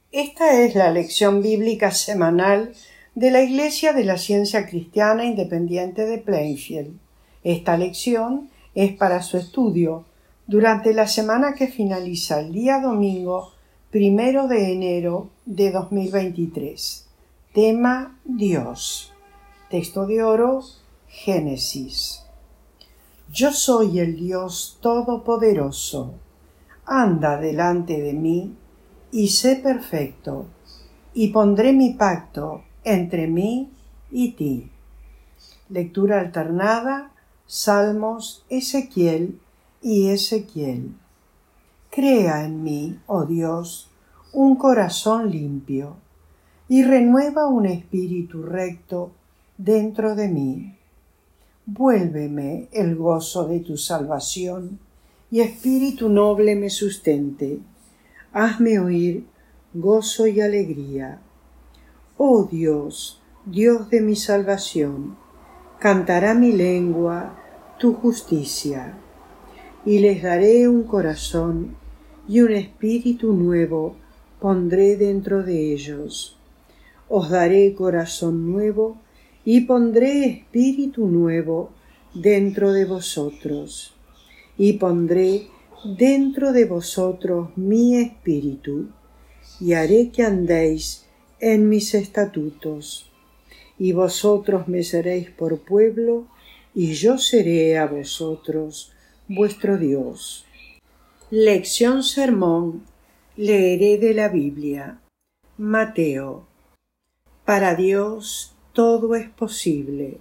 Esta es la lección bíblica semanal de la Iglesia de la Ciencia Cristiana Independiente de Plainfield. Esta lección es para su estudio durante la semana que finaliza el día domingo 1 de enero de 2023. Tema: Dios. Texto de oro: Génesis. Yo soy el Dios Todopoderoso. Anda delante de mí y sé perfecto, y pondré mi pacto entre mí y ti. Lectura alternada, Salmos, Ezequiel y Ezequiel. Crea en mí, oh Dios, un corazón limpio, y renueva un espíritu recto dentro de mí. Vuélveme el gozo de tu salvación, y espíritu noble me sustente. Hazme oír gozo y alegría. Oh Dios, Dios de mi salvación, cantará mi lengua tu justicia. Y les daré un corazón y un espíritu nuevo pondré dentro de ellos. Os daré corazón nuevo y pondré espíritu nuevo dentro de vosotros. Y pondré dentro de vosotros mi espíritu, y haré que andéis en mis estatutos. Y vosotros me seréis por pueblo, y yo seré a vosotros vuestro Dios. Lección sermón. Leeré de la Biblia. Mateo. Para Dios todo es posible.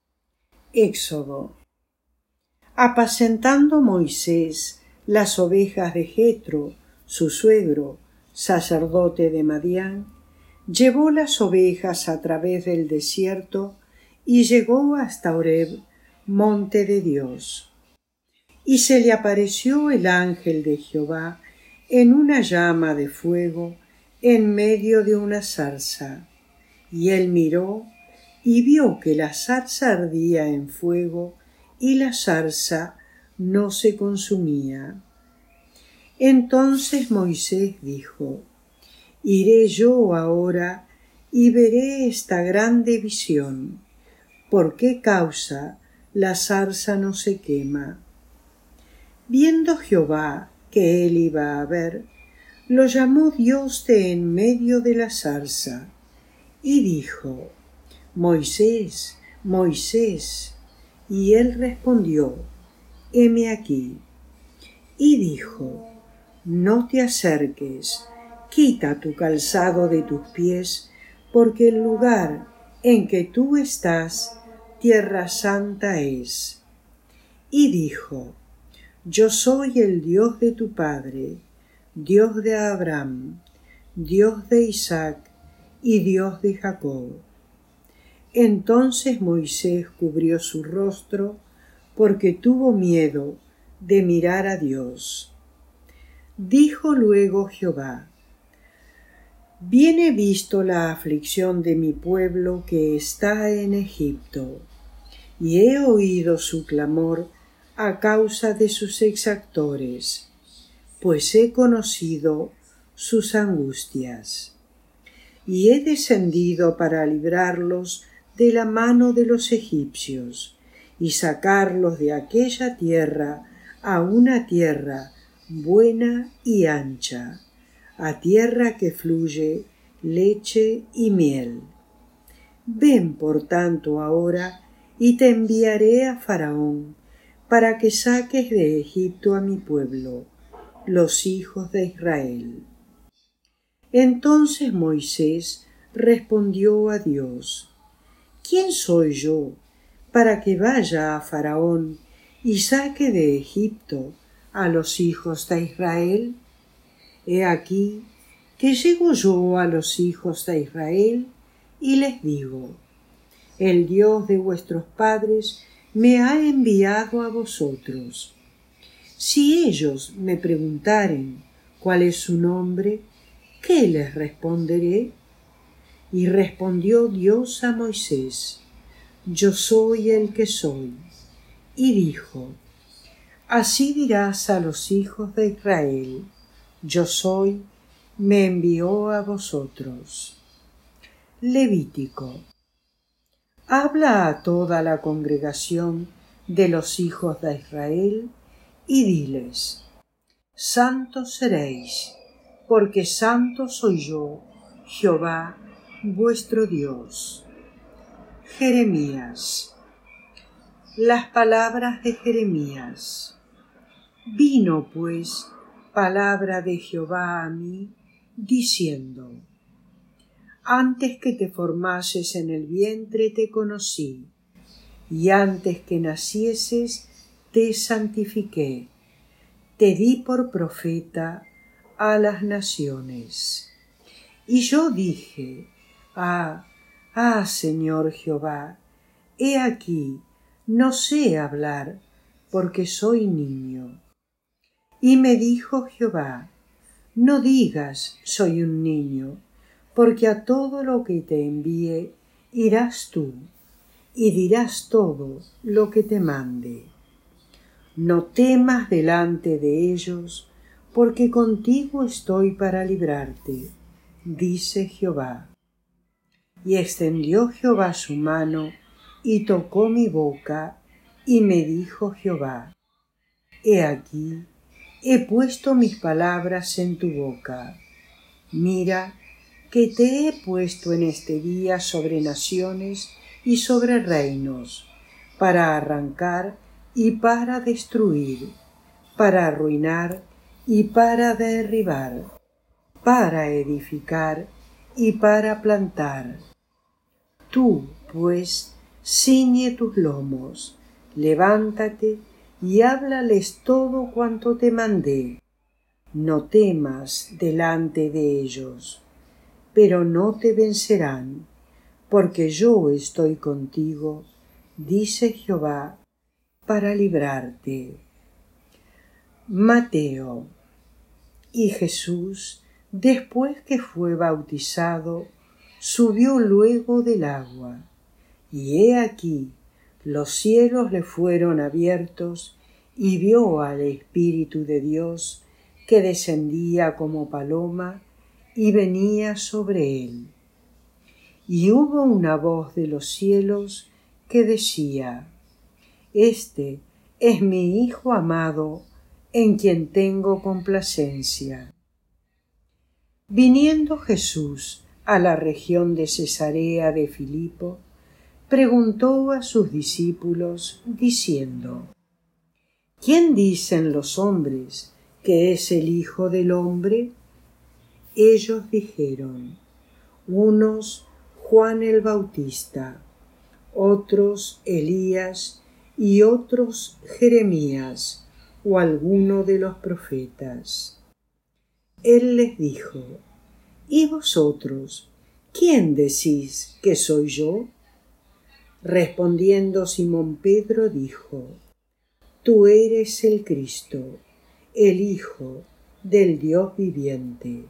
Éxodo. Apacentando Moisés las ovejas de Jetro, su suegro, sacerdote de Madián, llevó las ovejas a través del desierto y llegó hasta Horeb, monte de Dios. Y se le apareció el ángel de Jehová en una llama de fuego en medio de una zarza. Y él miró y vio que la zarza ardía en fuego y la zarza no se consumía. Entonces Moisés dijo: Iré yo ahora y veré esta grande visión. ¿Por qué causa la zarza no se quema? Viendo Jehová que él iba a ver, lo llamó Dios de en medio de la zarza, y dijo: Moisés, Moisés. Y él respondió: heme aquí. Y dijo: no te acerques, quita tu calzado de tus pies, porque el lugar en que tú estás, tierra santa es. Y dijo: yo soy el Dios de tu padre, Dios de Abraham, Dios de Isaac y Dios de Jacob. Entonces Moisés cubrió su rostro, porque tuvo miedo de mirar a Dios. Dijo luego Jehová: bien he visto la aflicción de mi pueblo que está en Egipto, y he oído su clamor a causa de sus exactores, pues he conocido sus angustias. Y he descendido para librarlos de la mano de los egipcios, y sacarlos de aquella tierra a una tierra buena y ancha, a tierra que fluye leche y miel. Ven por tanto ahora, y te enviaré a Faraón, para que saques de Egipto a mi pueblo, los hijos de Israel. Entonces Moisés respondió a Dios: ¿quién soy yo para que vaya a Faraón y saque de Egipto a los hijos de Israel? He aquí que llego yo a los hijos de Israel y les digo: el Dios de vuestros padres me ha enviado a vosotros. Si ellos me preguntaren cuál es su nombre, ¿qué les responderé? Y respondió Dios a Moisés: yo soy el que soy. Y dijo: así dirás a los hijos de Israel: yo soy me envió a vosotros. Levítico. Habla a toda la congregación de los hijos de Israel y diles: santos seréis, porque santo soy yo, Jehová, vuestro Dios. Jeremías. Las palabras de Jeremías. Vino pues palabra de Jehová a mí, diciendo: antes que te formases en el vientre te conocí, y antes que nacieses te santifiqué, te di por profeta a las naciones. Y yo dije: Señor Jehová, he aquí, no sé hablar, porque soy niño. Y me dijo Jehová: no digas soy un niño, porque a todo lo que te envíe irás tú, y dirás todo lo que te mande. No temas delante de ellos, porque contigo estoy para librarte, dice Jehová. Y extendió Jehová su mano, y tocó mi boca, y me dijo Jehová: he aquí, he puesto mis palabras en tu boca. Mira, que te he puesto en este día sobre naciones y sobre reinos, para arrancar y para destruir, para arruinar y para derribar, para edificar y para plantar. Tú, pues, ciñe tus lomos, levántate y háblales todo cuanto te mandé. No temas delante de ellos, pero no te vencerán, porque yo estoy contigo, dice Jehová, para librarte. Mateo. Y Jesús, después que fue bautizado, subió luego del agua, y he aquí, los cielos le fueron abiertos, y vio al Espíritu de Dios, que descendía como paloma y venía sobre él. Y hubo una voz de los cielos que decía: este es mi Hijo amado, en quien tengo complacencia. Viniendo Jesús a la región de Cesarea de Filipo, preguntó a sus discípulos, diciendo: ¿quién dicen los hombres que es el Hijo del Hombre? Ellos dijeron: unos Juan el Bautista, otros Elías, y otros Jeremías, o alguno de los profetas. Él les dijo: ¿y vosotros, quién decís que soy yo? Respondiendo Simón Pedro dijo: tú eres el Cristo, el Hijo del Dios viviente.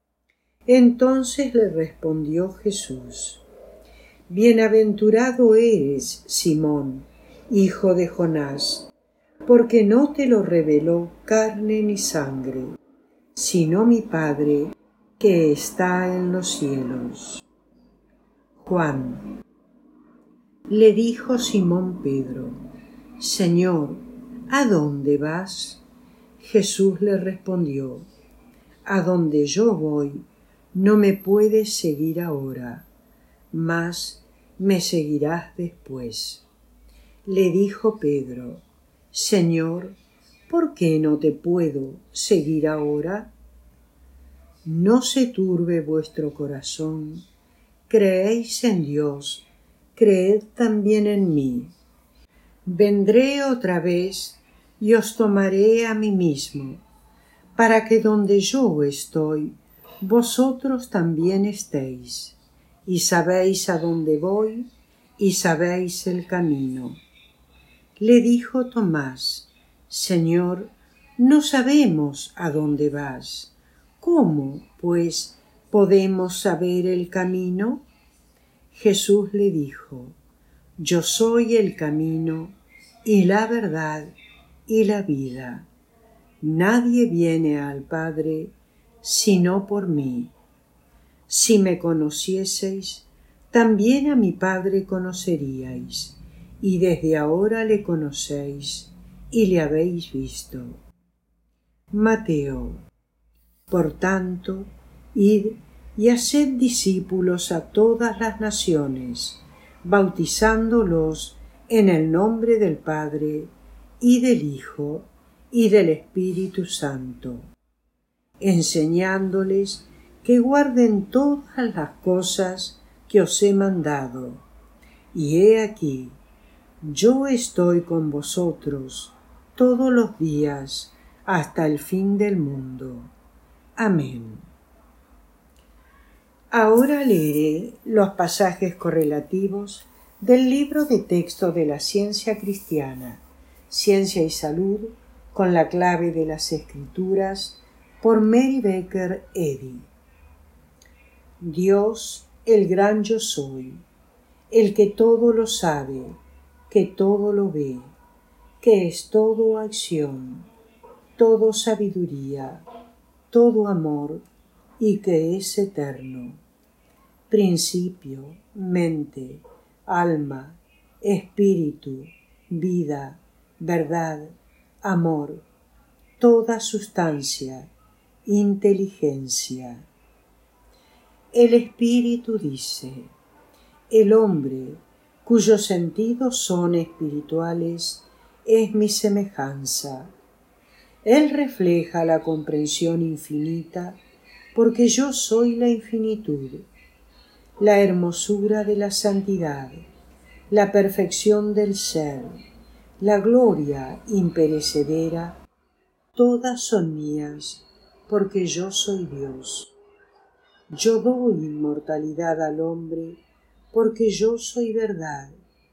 Entonces le respondió Jesús: bienaventurado eres, Simón, hijo de Jonás, porque no te lo reveló carne ni sangre, sino mi Padre que está en los cielos. Juan. Le dijo Simón Pedro: Señor, ¿a dónde vas? Jesús le respondió: a donde yo voy, no me puedes seguir ahora, mas me seguirás después. Le dijo Pedro: Señor, ¿por qué no te puedo seguir ahora? No se turbe vuestro corazón, creéis en Dios, creed también en mí. Vendré otra vez y os tomaré a mí mismo, para que donde yo estoy, vosotros también estéis, y sabéis a dónde voy, y sabéis el camino. Le dijo Tomás: Señor, no sabemos a dónde vas. ¿Cómo, pues, podemos saber el camino? Jesús le dijo: yo soy el camino, y la verdad, y la vida. Nadie viene al Padre sino por mí. Si me conocieseis, también a mi Padre conoceríais, y desde ahora le conocéis y le habéis visto. Mateo. Por tanto, id y haced discípulos a todas las naciones, bautizándolos en el nombre del Padre, y del Hijo, y del Espíritu Santo, enseñándoles que guarden todas las cosas que os he mandado. Y he aquí, yo estoy con vosotros todos los días hasta el fin del mundo. Amén. Ahora leeré los pasajes correlativos del libro de texto de la ciencia cristiana, Ciencia y Salud, con la clave de las Escrituras, por Mary Baker Eddy. Dios, el gran yo soy, el que todo lo sabe, que todo lo ve, que es todo acción, todo sabiduría, todo amor y que es eterno. Principio, mente, alma, espíritu, vida, verdad, amor, toda sustancia, inteligencia. El Espíritu dice: el hombre, cuyos sentidos son espirituales, es mi semejanza. Él refleja la comprensión infinita, porque yo soy la infinitud, la hermosura de la santidad, la perfección del ser, la gloria imperecedera, todas son mías, porque yo soy Dios. Yo doy inmortalidad al hombre, porque yo soy verdad.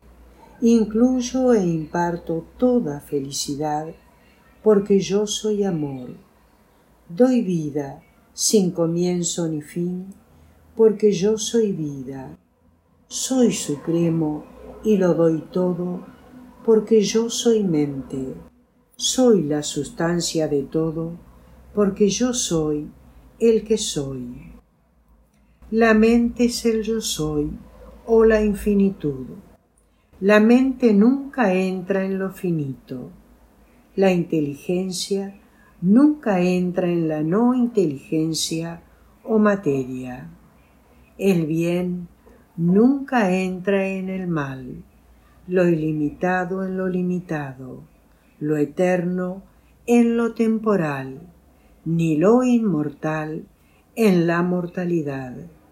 Incluyo e imparto toda felicidad, porque yo soy amor. Doy vida sin comienzo ni fin, porque yo soy vida. Soy supremo y lo doy todo, porque yo soy mente. Soy la sustancia de todo, porque yo soy el que soy. La mente es el yo soy o la infinitud. La mente nunca entra en lo finito. La inteligencia nunca entra en la no inteligencia o materia. El bien nunca entra en el mal, lo ilimitado en lo limitado, lo eterno en lo temporal, ni lo inmortal en la mortalidad.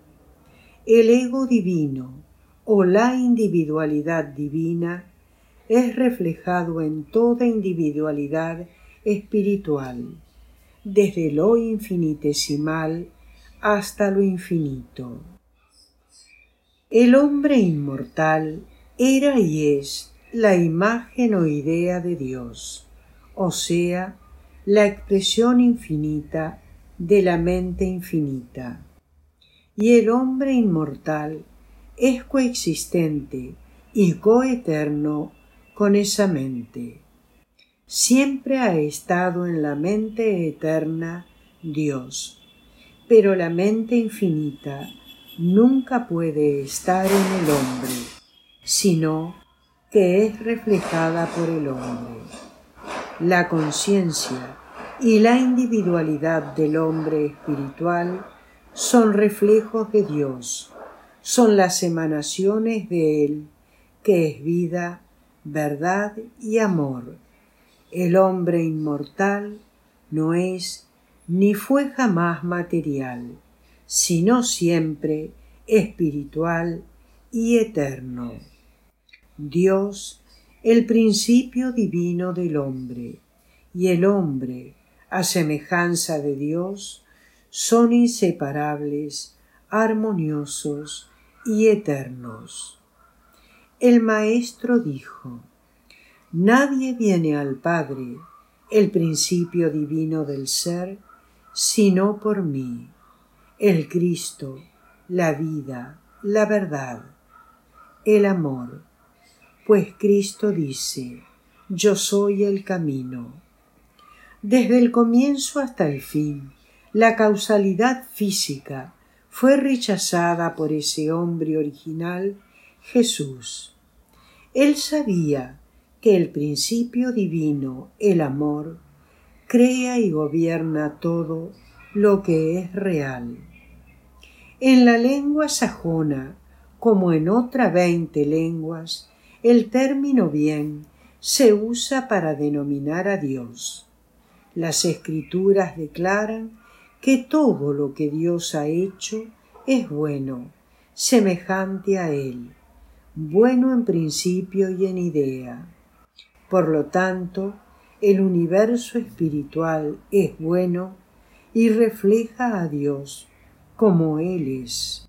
El ego divino o la individualidad divina es reflejado en toda individualidad espiritual, desde lo infinitesimal hasta lo infinito. El hombre inmortal era y es la imagen o idea de Dios, o sea, la expresión infinita de la mente infinita. Y el hombre inmortal es coexistente y coeterno con esa mente. Siempre ha estado en la mente eterna Dios, pero la mente infinita nunca puede estar en el hombre, sino que es reflejada por el hombre. La conciencia y la individualidad del hombre espiritual son reflejos de Dios, son las emanaciones de Él, que es vida, verdad y amor. El hombre inmortal no es ni fue jamás material, sino siempre espiritual y eterno. Dios, el principio divino del hombre, y el hombre, a semejanza de Dios, son inseparables, armoniosos y eternos. El Maestro dijo: nadie viene al Padre, el principio divino del ser, sino por mí, el Cristo, la vida, la verdad, el amor. Pues Cristo dice: yo soy el camino. Desde el comienzo hasta el fin, La causalidad física fue rechazada por ese hombre original, Jesús. Él sabía que el principio divino, el amor, crea y gobierna todo lo que es real. En la lengua sajona, como en otras 20 lenguas, el término bien se usa para denominar a Dios. Las Escrituras declaran que todo lo que Dios ha hecho es bueno, semejante a Él, bueno en principio y en idea. Por lo tanto, el universo espiritual es bueno y refleja a Dios como Él es.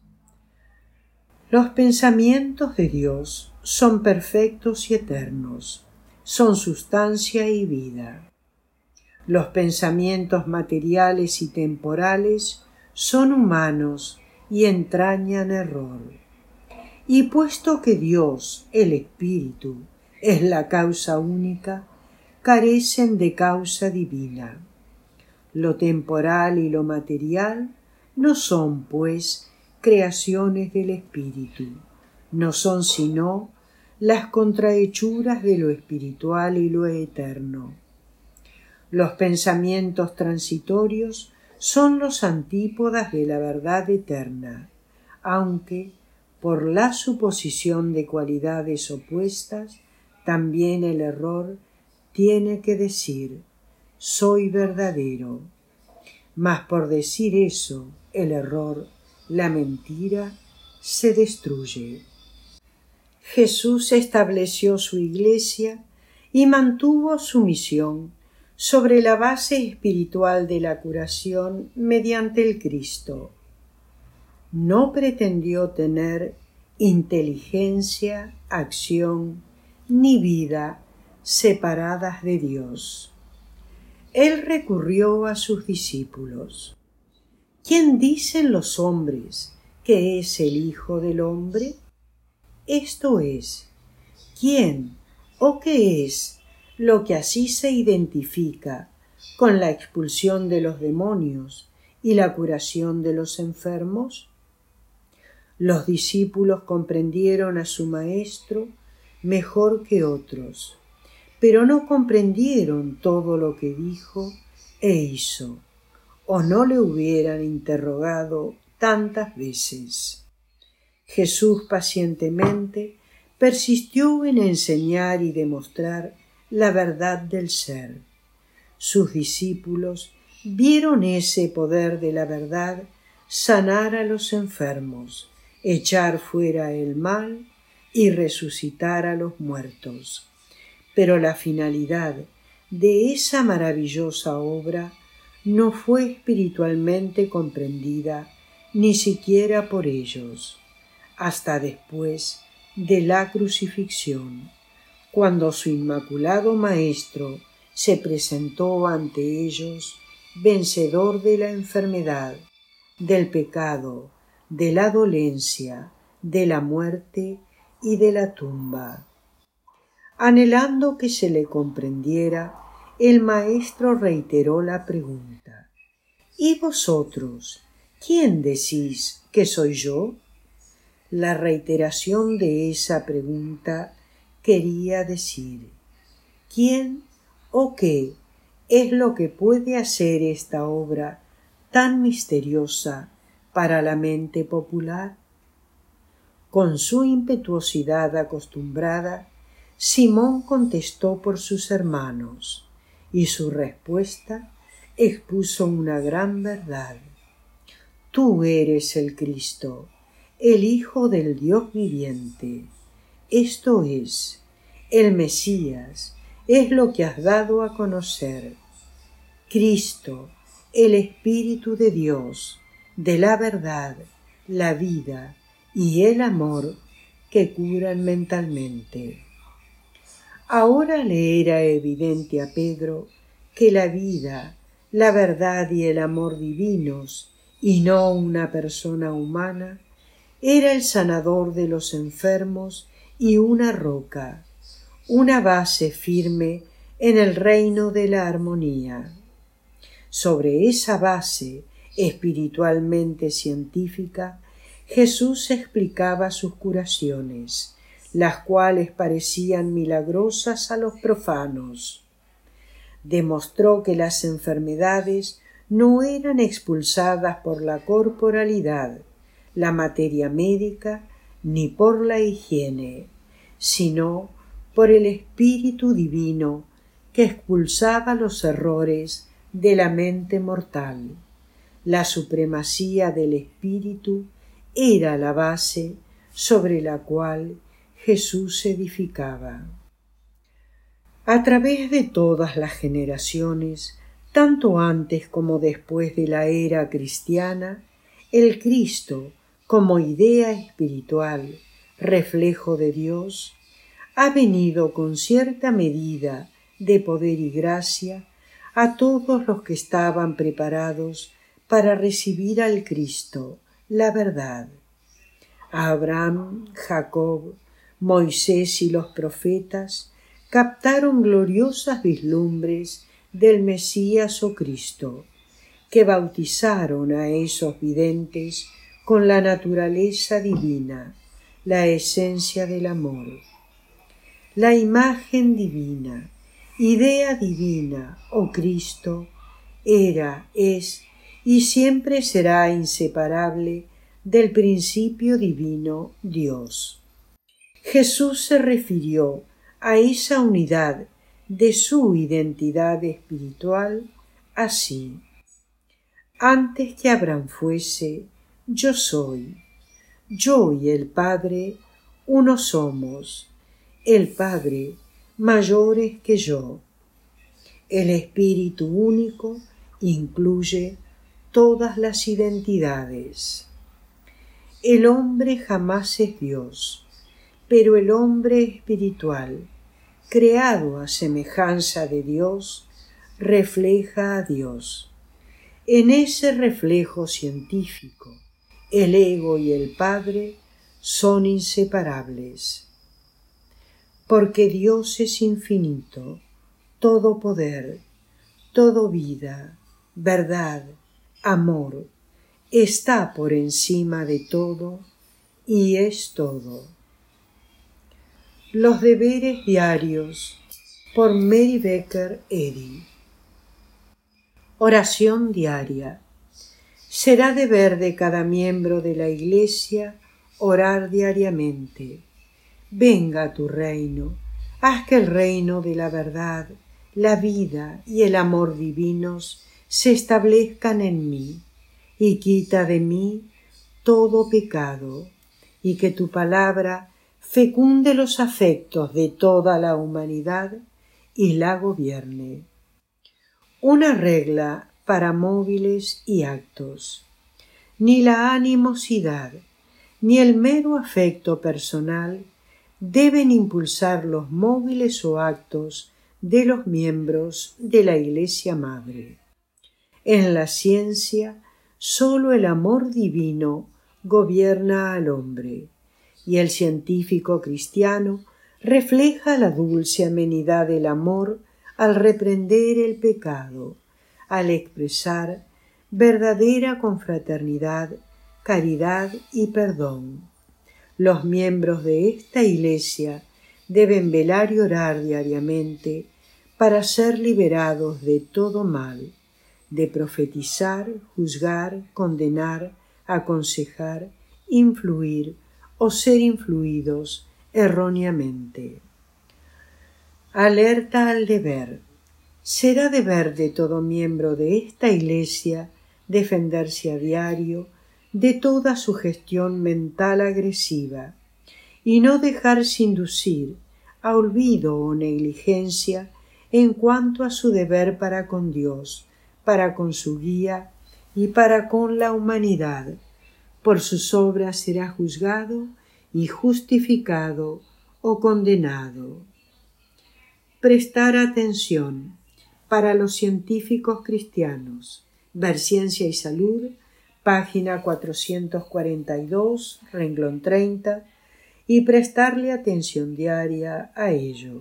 Los pensamientos de Dios son perfectos y eternos, son sustancia y vida. Los pensamientos materiales y temporales son humanos y entrañan error. Y puesto que Dios, el Espíritu, es la causa única, carecen de causa divina. Lo temporal y lo material no son, pues, creaciones del Espíritu, no son sino las contrahechuras de lo espiritual y lo eterno. Los pensamientos transitorios son los antípodas de la verdad eterna, aunque, por la suposición de cualidades opuestas, también el error tiene que decir, soy verdadero. Mas por decir eso, el error, la mentira, se destruye. Jesús estableció su Iglesia y mantuvo su misión sobre la base espiritual de la curación mediante el Cristo. No pretendió tener inteligencia, acción, ni vida separadas de Dios. Él recurrió a sus discípulos. ¿Quién dicen los hombres que es el Hijo del Hombre? Esto es, ¿quién o qué es lo que así se identifica con la expulsión de los demonios y la curación de los enfermos? Los discípulos comprendieron a su maestro mejor que otros, pero no comprendieron todo lo que dijo e hizo, o no le hubieran interrogado tantas veces. Jesús pacientemente persistió en enseñar y demostrar la verdad del ser. Sus discípulos vieron ese poder de la verdad sanar a los enfermos, echar fuera el mal y resucitar a los muertos. Pero la finalidad de esa maravillosa obra no fue espiritualmente comprendida ni siquiera por ellos, hasta después de la crucifixión, cuando su inmaculado Maestro se presentó ante ellos vencedor de la enfermedad, del pecado, de la dolencia, de la muerte y de la tumba. Anhelando que se le comprendiera, el Maestro reiteró la pregunta: ¿Y vosotros, quién decís que soy yo? La reiteración de esa pregunta quería decir: ¿quién o qué es lo que puede hacer esta obra tan misteriosa para la mente popular? Con su impetuosidad acostumbrada, Simón contestó por sus hermanos, y su respuesta expuso una gran verdad. Tú eres el Cristo, el Hijo del Dios viviente. Esto es, el Mesías, es lo que has dado a conocer. Cristo, el Espíritu de Dios, de la verdad, la vida y el amor que curan mentalmente. Ahora le era evidente a Pedro que la vida, la verdad y el amor divinos, y no una persona humana, era el sanador de los enfermos y una roca, una base firme en el reino de la armonía. Sobre esa base Espiritualmente científica, Jesús explicaba sus curaciones, las cuales parecían milagrosas a los profanos. Demostró que las enfermedades no eran expulsadas por la corporalidad, la materia médica, ni por la higiene, sino por el Espíritu Divino que expulsaba los errores de la mente mortal. La supremacía del Espíritu era la base sobre la cual Jesús se edificaba. A través de todas las generaciones, tanto antes como después de la era cristiana, el Cristo, como idea espiritual, reflejo de Dios, ha venido con cierta medida de poder y gracia a todos los que estaban preparados para recibir al Cristo, la verdad. Abraham, Jacob, Moisés y los profetas captaron gloriosas vislumbres del Mesías o Cristo, que bautizaron a esos videntes con la naturaleza divina, la esencia del amor. La imagen divina, idea divina o Cristo era, es y siempre será inseparable del principio divino Dios. Jesús se refirió a esa unidad de su identidad espiritual así: antes que Abraham fuese, yo soy. Yo y el Padre uno somos, el Padre mayores que yo. El Espíritu único incluye todas las identidades. El hombre jamás es Dios, pero el hombre espiritual, creado a semejanza de Dios, refleja a Dios. En ese reflejo científico, el ego y el Padre son inseparables. Porque Dios es infinito, todo poder, todo vida, verdad, amor, está por encima de todo y es todo. Los deberes diarios por Mary Baker Eddy. Oración diaria. Será deber de cada miembro de la Iglesia orar diariamente. Venga tu reino, haz que el reino de la verdad, la vida y el amor divinos se establezcan en mí, y quita de mí todo pecado, y que tu palabra fecunde los afectos de toda la humanidad y la gobierne. Una regla para móviles y actos. Ni la animosidad, ni el mero afecto personal deben impulsar los móviles o actos de los miembros de la Iglesia Madre. En la ciencia, sólo el amor divino gobierna al hombre, y el científico cristiano refleja la dulce amenidad del amor al reprender el pecado, al expresar verdadera confraternidad, caridad y perdón. Los miembros de esta Iglesia deben velar y orar diariamente para ser liberados de todo mal, de profetizar, juzgar, condenar, aconsejar, influir o ser influidos erróneamente. Alerta al deber. Será deber de todo miembro de esta Iglesia defenderse a diario de toda sugestión mental agresiva y no dejarse inducir a olvido o negligencia en cuanto a su deber para con Dios, para con su guía y para con la humanidad. Por sus obras será juzgado y justificado o condenado. Prestar atención. Para los científicos cristianos. Ver Ciencia y Salud, página 442, renglón 30, y prestarle atención diaria a ello.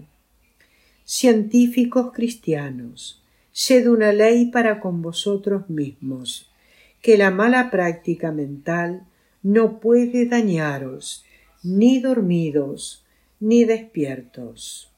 Científicos cristianos, sed una ley para con vosotros mismos, que la mala práctica mental no puede dañaros, ni dormidos, ni despiertos.